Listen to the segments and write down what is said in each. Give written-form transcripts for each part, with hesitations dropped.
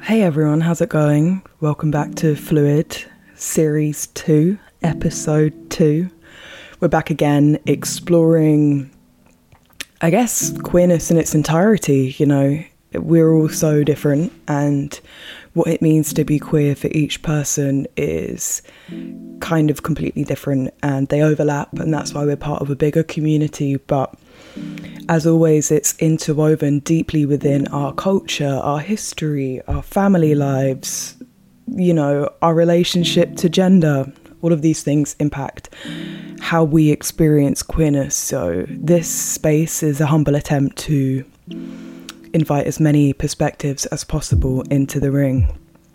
Hey everyone, how's it going? Welcome back to Fluid, Series 2, Episode 2. We're back again exploring, I guess, queerness in its entirety. You know, we're all so different, and what it means to be queer for each person is kind of completely different, and they overlap, and that's why we're part of a bigger community. But as always, it's interwoven deeply within our culture, our history, our family lives, you know, our relationship to gender. All of these things impact how we experience queerness. So this space is a humble attempt to invite as many perspectives as possible into the ring.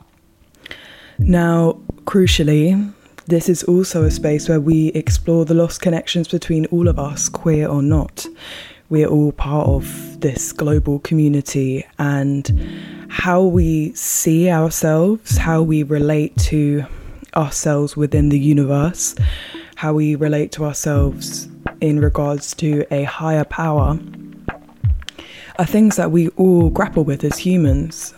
Now, crucially, this is also a space where we explore the lost connections between all of us, queer or not. We're all part of this global community, and how we see ourselves, how we relate to ourselves within the universe, how we relate to ourselves in regards to a higher power, are things that we all grapple with as humans.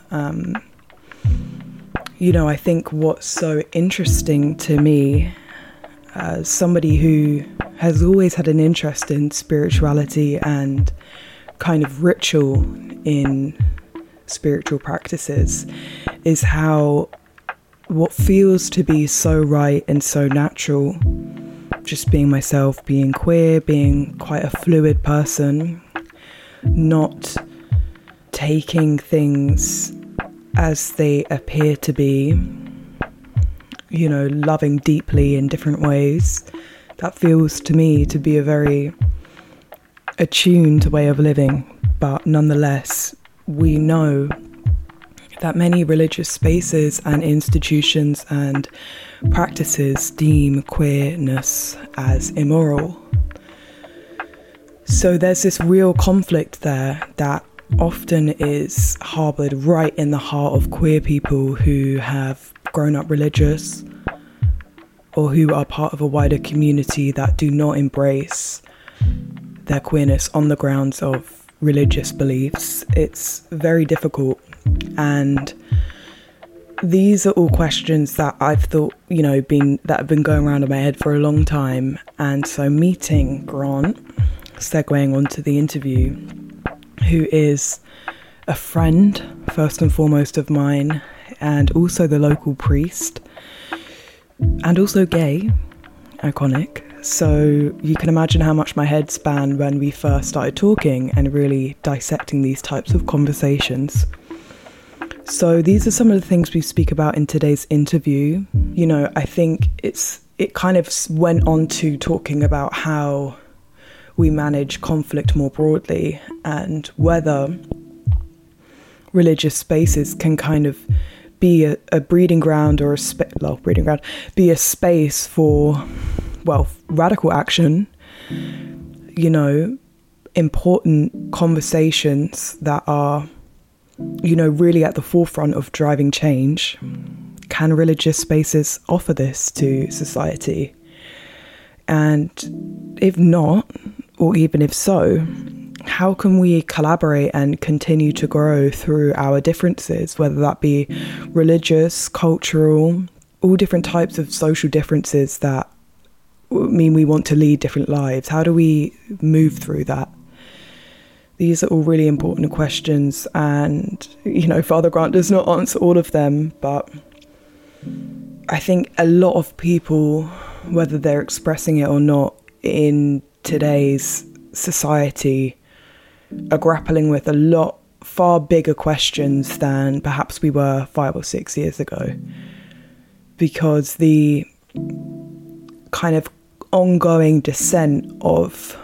You know, I think what's so interesting to me, as somebody who has always had an interest in spirituality and kind of ritual in spiritual practices, is how what feels to be so right and so natural, just being myself, being queer, being quite a fluid person, not taking things as they appear to be, you know, loving deeply in different ways. That feels to me to be a very attuned way of living. But nonetheless, we know that many religious spaces and institutions and practices deem queerness as immoral. So there's this real conflict there that often is harboured right in the heart of queer people who have grown up religious or who are part of a wider community that do not embrace their queerness on the grounds of religious beliefs. It's very difficult, and these are all questions that I've thought, you know, that have been going around in my head for a long time. And so meeting Grant, segueing onto the interview, who is a friend, first and foremost, of mine, and also the local priest, and also gay, iconic. So you can imagine how much my head spanned when we first started talking and really dissecting these types of conversations. So these are some of the things we speak about in today's interview. You know, I think it kind of went on to talking about how we manage conflict more broadly, and whether religious spaces can kind of be a breeding ground or be a space for, well, radical action, you know, important conversations that are, you know, really at the forefront of driving change. Can religious spaces offer this to society? And if not, or even if so, how can we collaborate and continue to grow through our differences, whether that be religious, cultural, all different types of social differences that mean we want to lead different lives? How do we move through that? These are all really important questions, and, you know, Father Grant does not answer all of them, but I think a lot of people, whether they're expressing it or not, in today's society are grappling with a lot far bigger questions than perhaps we were 5 or 6 years ago, because the kind of ongoing descent of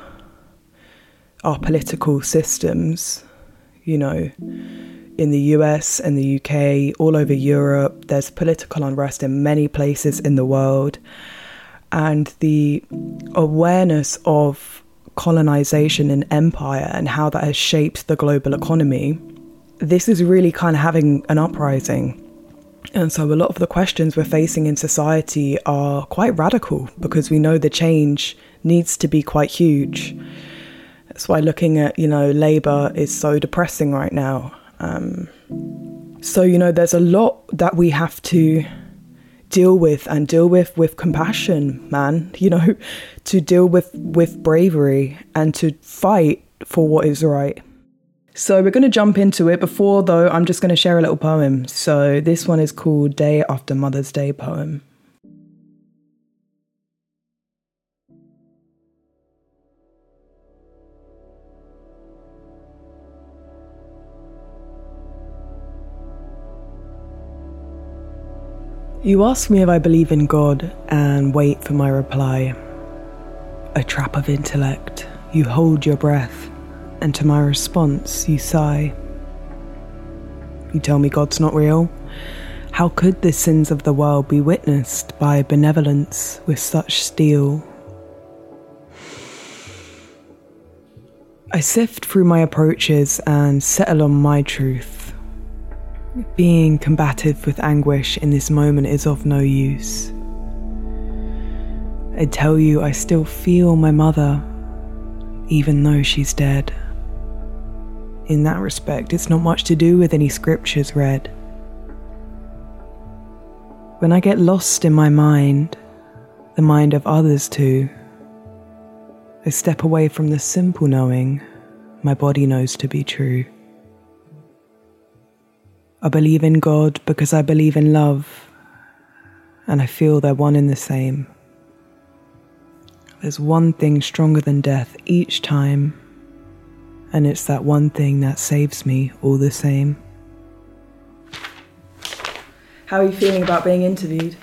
our political systems, you know, in the US and the UK, all over Europe, there's political unrest in many places in the world, and the awareness of colonization and empire and how that has shaped the global economy, this is really kind of having an uprising. And so a lot of the questions we're facing in society are quite radical, because we know the change needs to be quite huge. That's why looking at, you know, Labour is so depressing right now. So, you know, there's a lot that we have to deal with with compassion, man, you know, to deal with bravery and to fight for what is right. So we're going to jump into it. Before, though, I'm just going to share a little poem. So this one is called Day After Mother's Day Poem. You ask me if I believe in God and wait for my reply. A trap of intellect, you hold your breath, and to my response you sigh. You tell me God's not real? How could the sins of the world be witnessed by benevolence with such steel? I sift through my approaches and settle on my truth. Being combative with anguish in this moment is of no use. I tell you I still feel my mother, even though she's dead. In that respect, it's not much to do with any scriptures read. When I get lost in my mind, the mind of others too, I step away from the simple knowing my body knows to be true. I believe in God because I believe in love, and I feel they're one and the same. There's one thing stronger than death each time, and it's that one thing that saves me all the same. How are you feeling about being interviewed?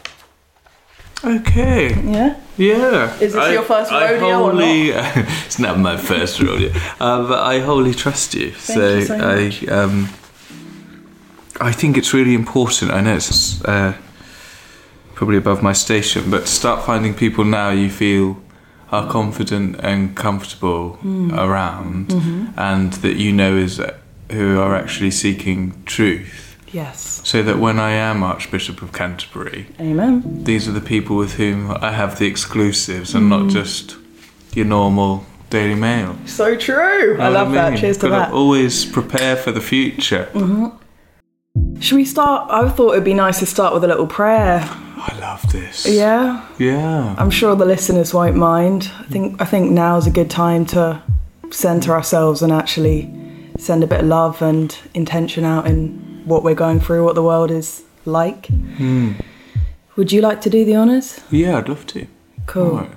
Okay. Yeah? Yeah. Is this your first rodeo or not? It's not my first rodeo, but I wholly trust you. Thank you so much. I think it's really important. I know it's probably above my station, but to start finding people now you feel are confident and comfortable around, and that you know is who are actually seeking truth. Yes. So that when I am Archbishop of Canterbury, Amen. These are the people with whom I have the exclusives, and not just your normal Daily Mail. So true. I love that. Cheers to that. Always prepare for the future. Should we start? I thought it'd be nice to start with a little prayer. I love this. Yeah? Yeah. I'm sure the listeners won't mind. I think now's a good time to centre ourselves and actually send a bit of love and intention out in what we're going through, what the world is like. Would you like to do the honours? Yeah, I'd love to. Cool. Right.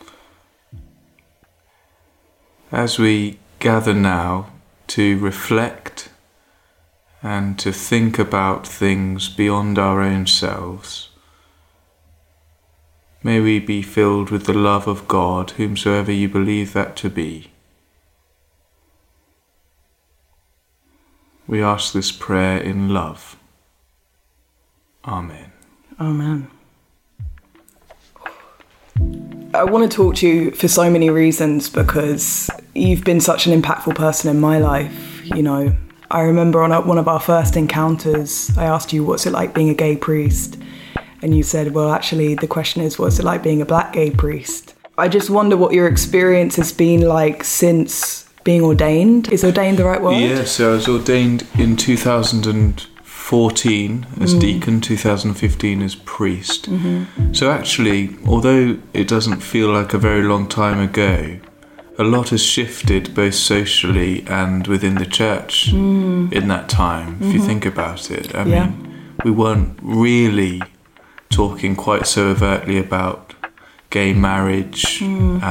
As we gather now to reflect and to think about things beyond our own selves, may we be filled with the love of God, whomsoever you believe that to be. We ask this prayer in love. Amen. Amen. I want to talk to you for so many reasons, because you've been such an impactful person in my life. You know, I remember on one of our first encounters, I asked you, what's it like being a gay priest? And you said, well, actually, the question is, what's it like being a black gay priest? I just wonder what your experience has been like since being ordained. Is ordained the right word? Yes, so I was ordained in 2014 as deacon, 2015 as priest. So actually, although it doesn't feel like a very long time ago, a lot has shifted both socially and within the church in that time, if you think about it. I mean, we weren't really talking quite so overtly about gay marriage,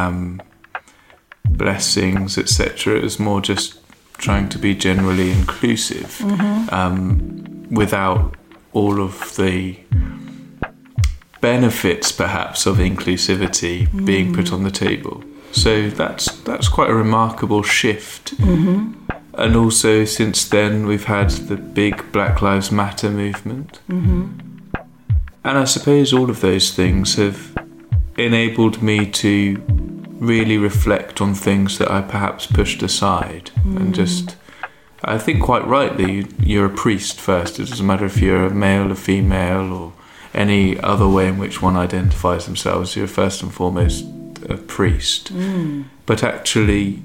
blessings, etc. It was more just trying to be generally inclusive, without all of the benefits, perhaps, of inclusivity being put on the table. So that's quite a remarkable shift. And also, since then, we've had the big Black Lives Matter movement. And I suppose all of those things have enabled me to really reflect on things that I perhaps pushed aside. And just, I think quite rightly, you're a priest first. It doesn't matter if you're a male, a female, or any other way in which one identifies themselves. You're first and foremost a priest. But actually,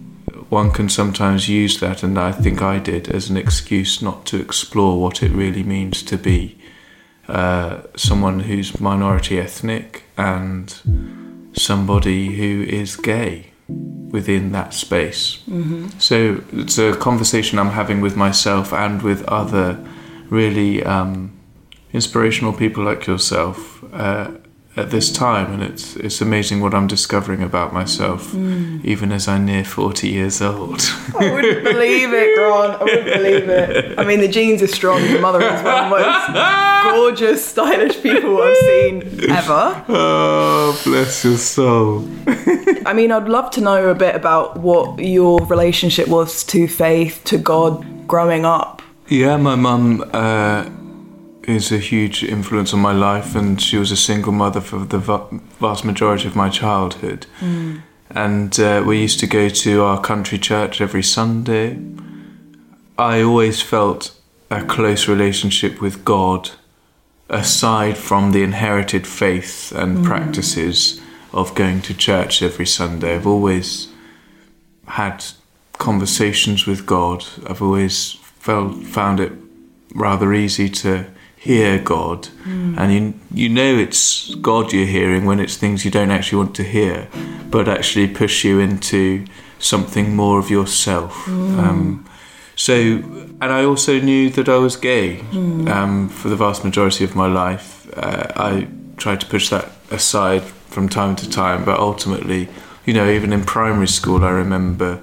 one can sometimes use that, and I think I did, as an excuse not to explore what it really means to be someone who's minority ethnic and somebody who is gay within that space. So it's a conversation I'm having with myself and with other really inspirational people like yourself at this time, and it's amazing what I'm discovering about myself, even as I near 40 years old. I wouldn't believe it, Grant. I wouldn't believe it. I mean, the genes are strong. Your mother is one of the most gorgeous, stylish people I've seen ever. Oh, bless your soul. I mean, I'd love to know a bit about what your relationship was to faith, to God, growing up. Yeah, my mum is a huge influence on my life, and she was a single mother for the vast majority of my childhood. And we used to go to our country church every Sunday. I always felt a close relationship with God, aside from the inherited faith and practices of going to church every Sunday. I've always had conversations with God. I've always found it rather easy to hear God, and you know it's God you're hearing when it's things you don't actually want to hear, but actually push you into something more of yourself. And I also knew that I was gay for the vast majority of my life. I tried to push that aside from time to time, but ultimately, you know, even in primary school, I remember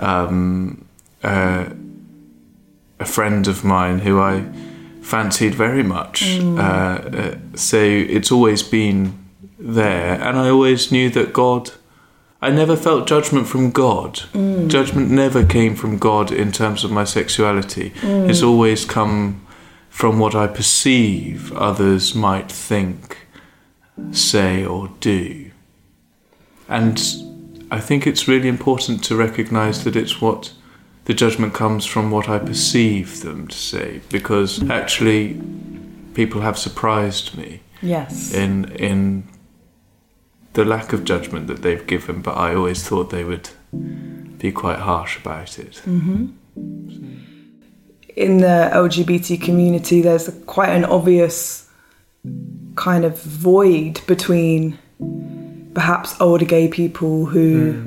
a friend of mine who I fancied very much. So it's always been there, and I always knew that God, I never felt judgment from God. Judgment never came from God in terms of my sexuality. It's always come from what I perceive others might think, say or do. And I think it's really important to recognise that it's what the judgment comes from what I perceive them to say, because actually people have surprised me in the lack of judgment that they've given, but I always thought they would be quite harsh about it. In the LGBT community, there's quite an obvious kind of void between perhaps older gay people who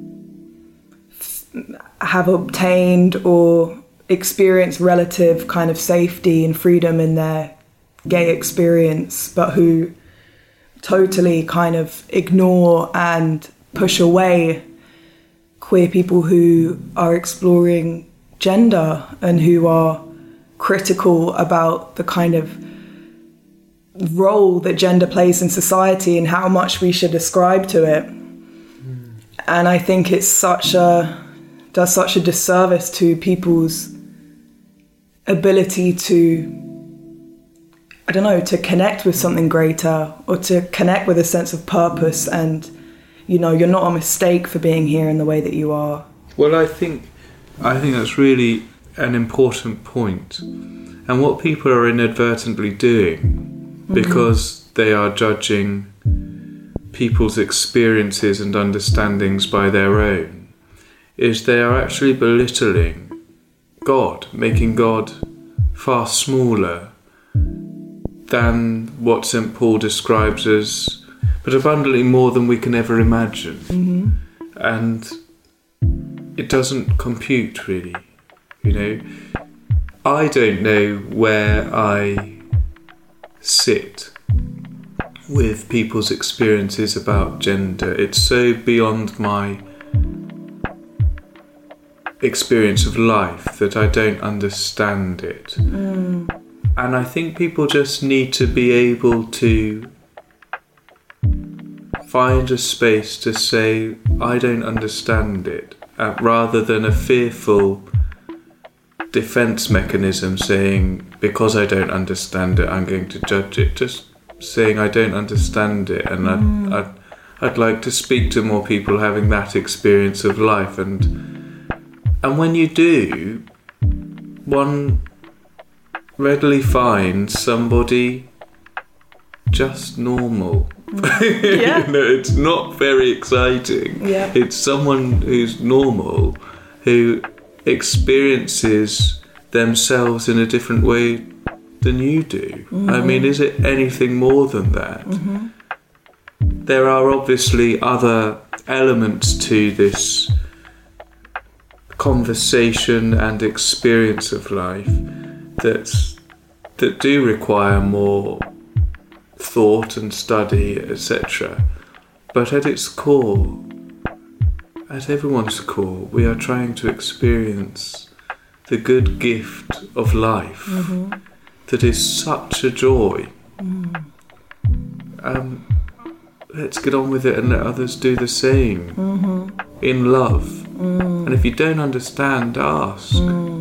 have obtained or experienced relative kind of safety and freedom in their gay experience, but who totally kind of ignore and push away queer people who are exploring gender and who are critical about the kind of role that gender plays in society and how much we should ascribe to it. And I think it's does such a disservice to people's ability to, I don't know, to connect with something greater or to connect with a sense of purpose, and, you know, you're not a mistake for being here in the way that you are. Well, I think that's really an important point. And what people are inadvertently doing, because they are judging people's experiences and understandings by their own, is they are actually belittling God, making God far smaller than what St. Paul describes as, but abundantly more than we can ever imagine. And it doesn't compute, really. You know, I don't know where I sit with people's experiences about gender. It's so beyond my experience of life that I don't understand it. And I think people just need to be able to find a space to say, I don't understand it, rather than a fearful defense mechanism saying, because I don't understand it, I'm going to judge it. Just saying I don't understand it, and I'd like to speak to more people having that experience of life, and when you do, one readily finds somebody just normal. Yeah. You know, it's not very exciting. Yeah. It's someone who's normal who experiences themselves in a different way than you do. I mean, is it anything more than that? There are obviously other elements to this conversation and experience of life that do require more thought and study, etc. But at its core, at everyone's core, we are trying to experience the good gift of life that is such a joy. Let's get on with it and let others do the same in love. And if you don't understand, ask.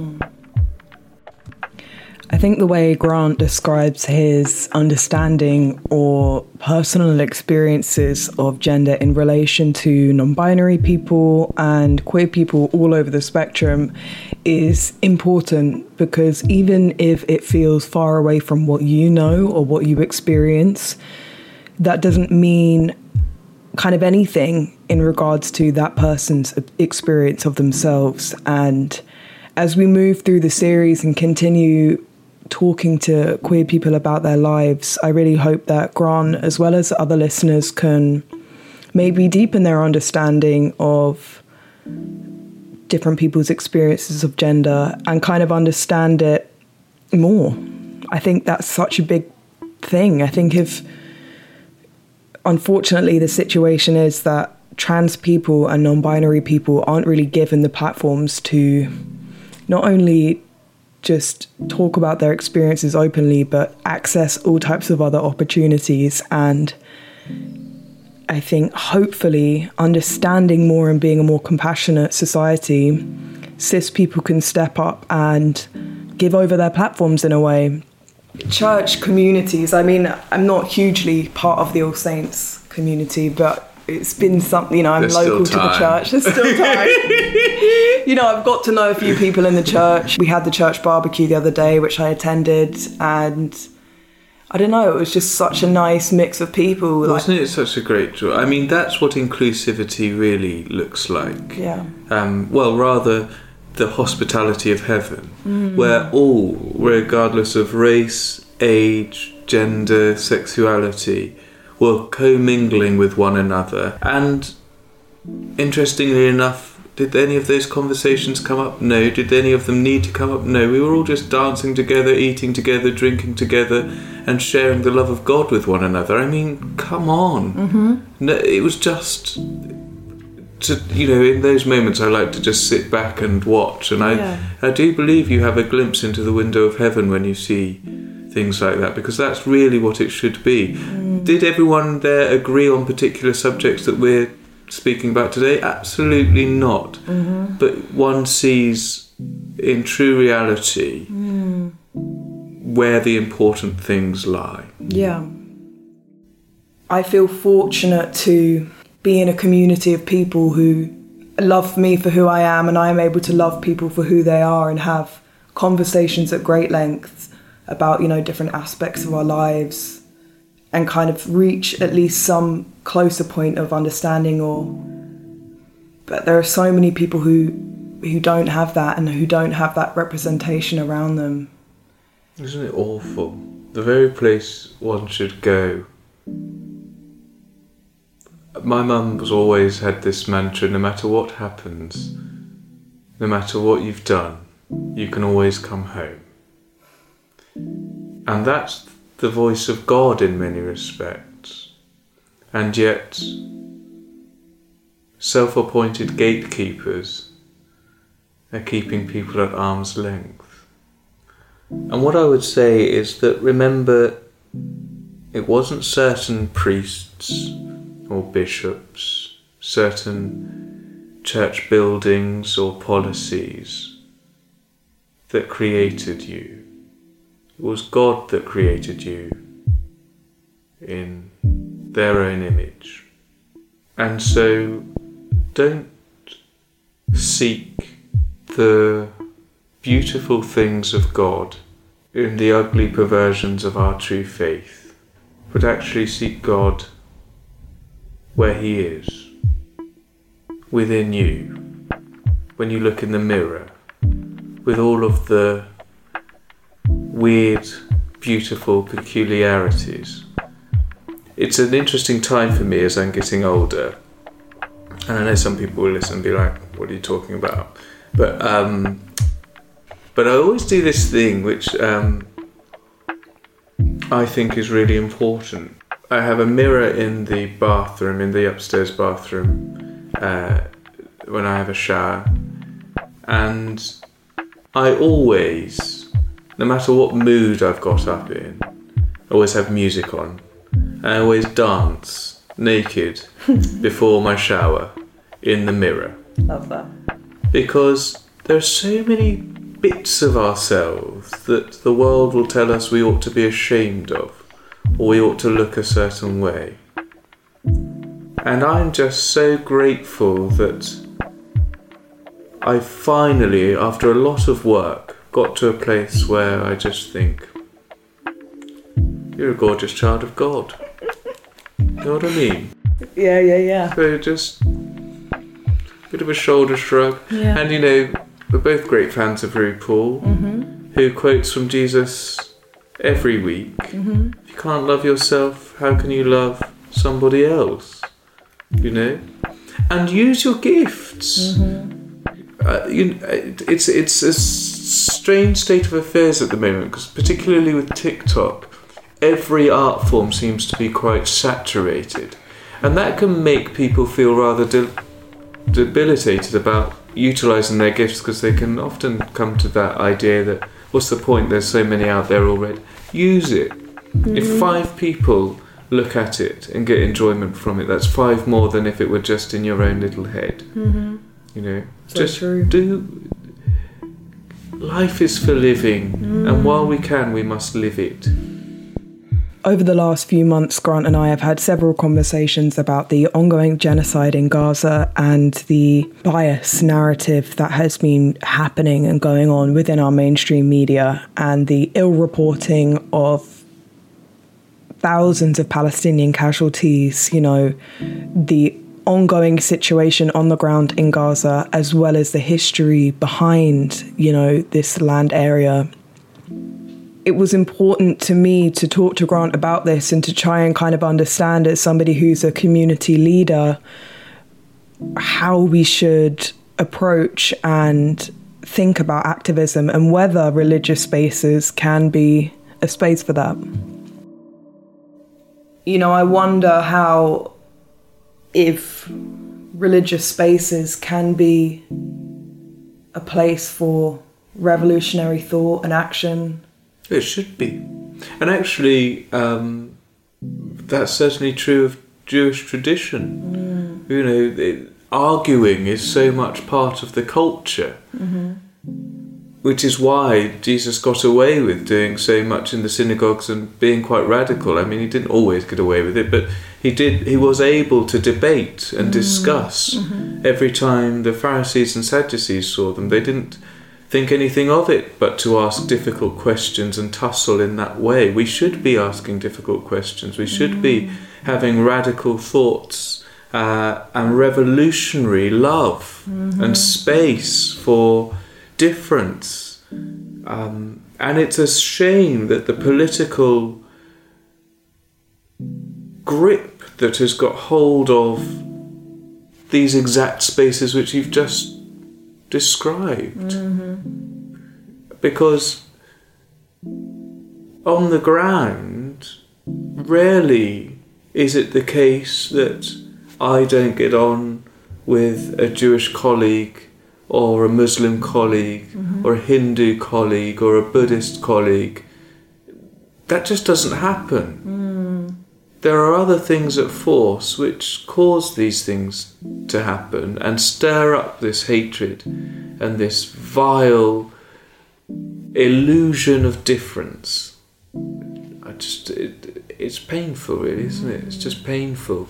I think the way Grant describes his understanding or personal experiences of gender in relation to non-binary people and queer people all over the spectrum is important, because even if it feels far away from what you know or what you experience, that doesn't mean kind of anything in regards to that person's experience of themselves. And as we move through the series and continue talking to queer people about their lives, I really hope that Grant, as well as other listeners, can maybe deepen their understanding of different people's experiences of gender and kind of understand it more. I think that's such a big thing. I think if, unfortunately, the situation is that trans people and non-binary people aren't really given the platforms to not only just talk about their experiences openly, but access all types of other opportunities. And I think hopefully understanding more and being a more compassionate society, cis people can step up and give over their platforms in a way. Church communities, I mean, I'm not hugely part of the All Saints community, but it's been something, I'm local to the church. There's still time. I've got to know a few people in the church. We had the church barbecue the other day, which I attended, and I don't know, it was just such a nice mix of people. Wasn't it such a great joy? I mean, that's what inclusivity really looks like. Yeah. Rather the hospitality of heaven, where all, regardless of race, age, gender, sexuality, were commingling with one another. And interestingly enough, did any of those conversations come up? No. Did any of them need to come up? No. We were all just dancing together, eating together, drinking together, and sharing the love of God with one another. I mean, come on. No, it was just, in those moments I like to just sit back and watch. And I do believe you have a glimpse into the window of heaven when you see things like that, because that's really what it should be. Did everyone there agree on particular subjects that we're speaking about today? Absolutely not. But one sees in true reality where the important things lie. Yeah. I feel fortunate to be in a community of people who love me for who I am, and I am able to love people for who they are and have conversations at great length about, different aspects of our lives, and kind of reach at least some closer point of understanding. But there are so many people who don't have that, and who don't have that representation around them. Isn't it awful? The very place one should go. My mum has always had this mantra: no matter what happens, no matter what you've done, you can always come home. And that's the voice of God in many respects. And yet, self-appointed gatekeepers are keeping people at arm's length. And what I would say is that, remember, it wasn't certain priests or bishops, certain church buildings or policies that created you. It was God that created you in their own image. And so don't seek the beautiful things of God in the ugly perversions of our true faith, but actually seek God where He is, within you, when you look in the mirror with all of the weird, beautiful peculiarities. It's an interesting time for me as I'm getting older. And I know some people will listen and be like, what are you talking about? But I always do this thing which I think is really important. I have a mirror in the bathroom, in the upstairs bathroom, when I have a shower. And I always, no matter what mood I've got up in, always have music on. And I always dance naked before my shower in the mirror. Love that. Because there are so many bits of ourselves that the world will tell us we ought to be ashamed of, or we ought to look a certain way. And I'm just so grateful that I finally, after a lot of work, got to a place where I just think, you're a gorgeous child of God. You know what I mean? Yeah. So just a bit of a shoulder shrug. Yeah. And you know, we're both great fans of RuPaul, who quotes from Jesus every week. If you can't love yourself, how can you love somebody else? You know? And use your gifts. It's a strange state of affairs at the moment, because particularly with TikTok, every art form seems to be quite saturated. And that can make people feel rather debilitated about utilising their gifts, because they can often come to that idea that, what's the point, there's so many out there already. Use it. If 5 people look at it and get enjoyment from it, that's 5 more than if it were just in your own little head. You know, So just true. Life is for living, and while we can, we must live it. Over the last few months, Grant and I have had several conversations about the ongoing genocide in Gaza and the bias narrative that has been happening and going on within our mainstream media, and the ill reporting of thousands of Palestinian casualties, you know, the ongoing situation on the ground in Gaza, as well as the history behind, you know, this land area. It was important to me to talk to Grant about this and to try and kind of understand, as somebody who's a community leader, how we should approach and think about activism and whether religious spaces can be a space for that. You know, I wonder how, if religious spaces can be a place for revolutionary thought and action. It should be. And actually, that's certainly true of Jewish tradition. You know, arguing is so much part of the culture, which is why Jesus got away with doing so much in the synagogues and being quite radical. I mean, he didn't always get away with it, but he was able to debate and discuss every time the Pharisees and Sadducees saw them. They didn't think anything of it but to ask difficult questions and tussle in that way. We should be asking difficult questions. We should be having radical thoughts and revolutionary love and space for difference. And it's a shame that the political grip that has got hold of these exact spaces which you've just described, because on the ground, rarely is it the case that I don't get on with a Jewish colleague or a Muslim colleague or a Hindu colleague or a Buddhist colleague. That just doesn't happen. There are other things at force which cause these things to happen and stir up this hatred and this vile illusion of difference. It's painful, really, isn't it? It's just painful.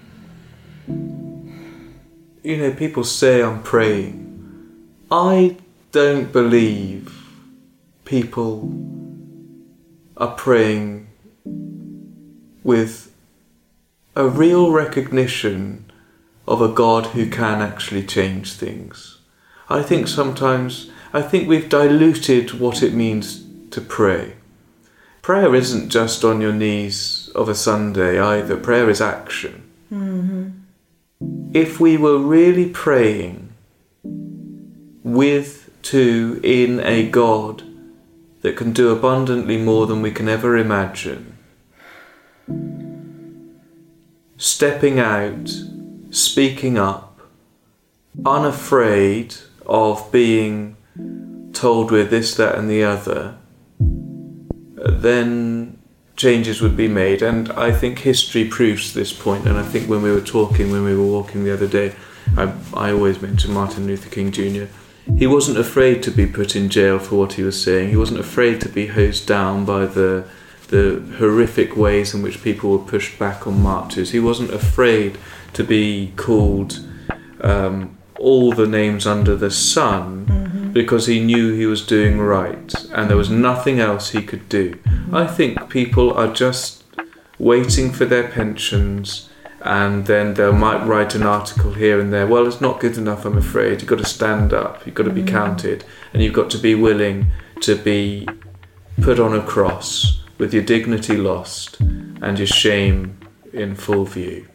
You know, people say I'm praying. I don't believe people are praying with a real recognition of a God who can actually change things. I think sometimes, we've diluted what it means to pray. Prayer isn't just on your knees of a Sunday either. Prayer is action. If we were really praying in a God that can do abundantly more than we can ever imagine, stepping out, speaking up, unafraid of being told we're this, that and the other, then changes would be made. And I think history proves this point. And I think when we were walking the other day, I always mention Martin Luther King Jr. He wasn't afraid to be put in jail for what he was saying. He wasn't afraid to be hosed down by the horrific ways in which people were pushed back on marches. He wasn't afraid to be called all the names under the sun, because he knew he was doing right and there was nothing else he could do. I think people are just waiting for their pensions, and then they might write an article here and there. Well, it's not good enough, I'm afraid. You've got to stand up, you've got to be counted, and you've got to be willing to be put on a cross with your dignity lost and your shame in full view.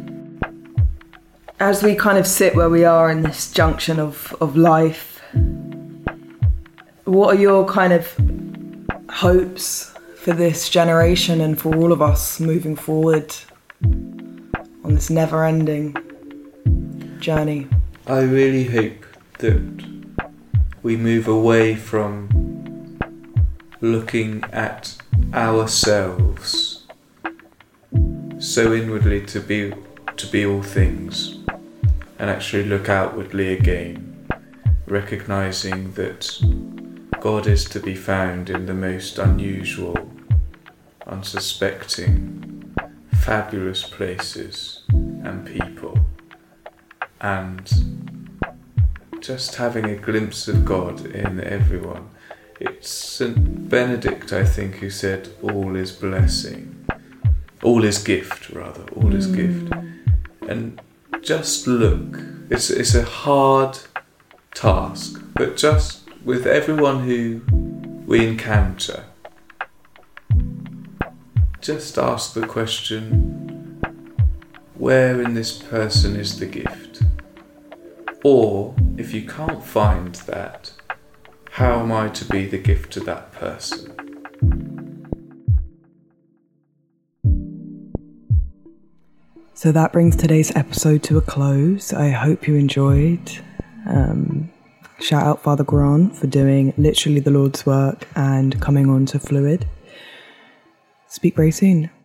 As we kind of sit where we are in this junction of life, what are your kind of hopes for this generation and for all of us moving forward on this never-ending journey? I really hope that we move away from looking at ourselves so inwardly to be all things, and actually look outwardly again, recognizing that God is to be found in the most unusual, unsuspecting, fabulous places and people, and just having a glimpse of God in everyone. It's St. Benedict, I think, who said, all is blessing. All is gift, rather. All is gift. And just look. It's a hard task, but just with everyone who we encounter, just ask the question, where in this person is the gift? Or, if you can't find that, how am I to be the gift to that person? So that brings today's episode to a close. I hope you enjoyed. Shout out Father Grant for doing literally the Lord's work and coming on to Fluid. Speak very soon.